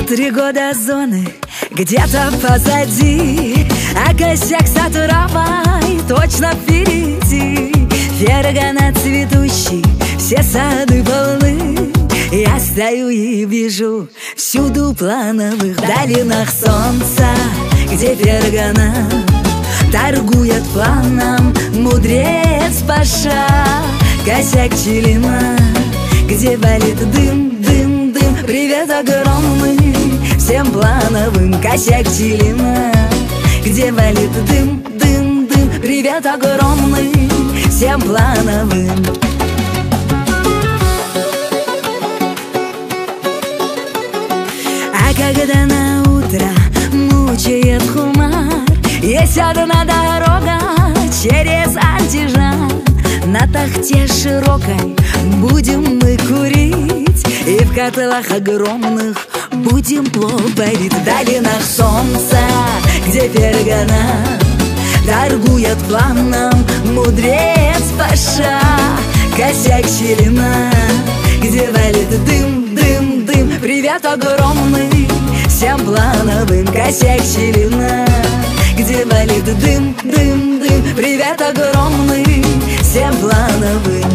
3 года зоны где-то позади, а косяк сатуровой точно впереди. Фергана цветущий, все сады полны. Я стою и вижу всюду плановых долинах солнца, где Фергана торгует планом мудрец Паша. Косяк Чилина, где валит дым, дым, дым. Привет огромный всем плановым. Косяк Чилина, где валит дым, дым, дым. Привет огромный всем плановым. А когда на утро мучает хумар, есть одна дорога через Андижан. На тахте широкой будем мы курить, и в котлах огромных будем плов варить. В долинах солнца, где Фергана торгует планом мудрец Паша. Косяк Чилина, где валит дым, дым, дым. Привет огромный всем плановым. Косяк Чилина, где валит дым, дым, дым. Привет огромный всем плановым.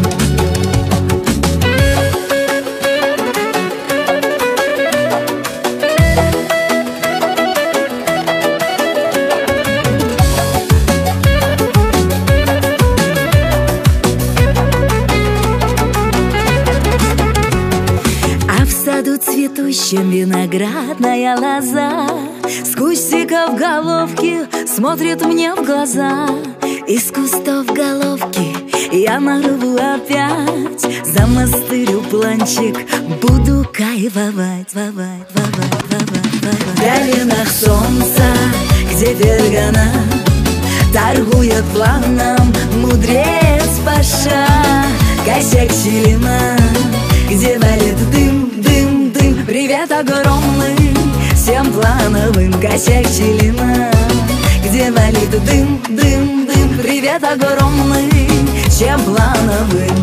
А в саду цветущем виноградная лоза с кустиков головки смотрит мне в глаза. Из кустов головки я нарву опять, замастырю планчик, буду кайфовать, вовать, вовать, вовать, вовать. В долинах солнца, где Фергана торгует планом мудрец Паша. Косяк Чилина, где валит дым, дым, дым. Привет огромный всем плановым. Косяк Чилина, где валит дым, дым, дым. Привет огромный всем плановым.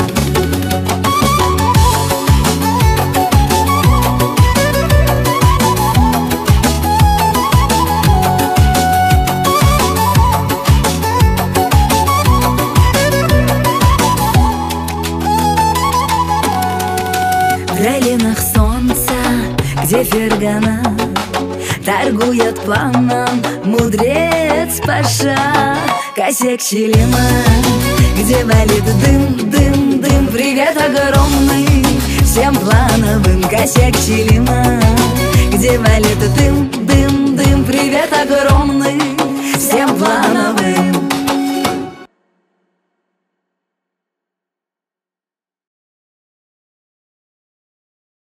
В долинах солнца, где Фергана торгует планом мудрец Паша. Косяк Чилина, где валит дым, дым, дым. Привет огромный всем плановым. Косяк Чилина, где валит дым, дым, дым. Привет огромный всем плановым.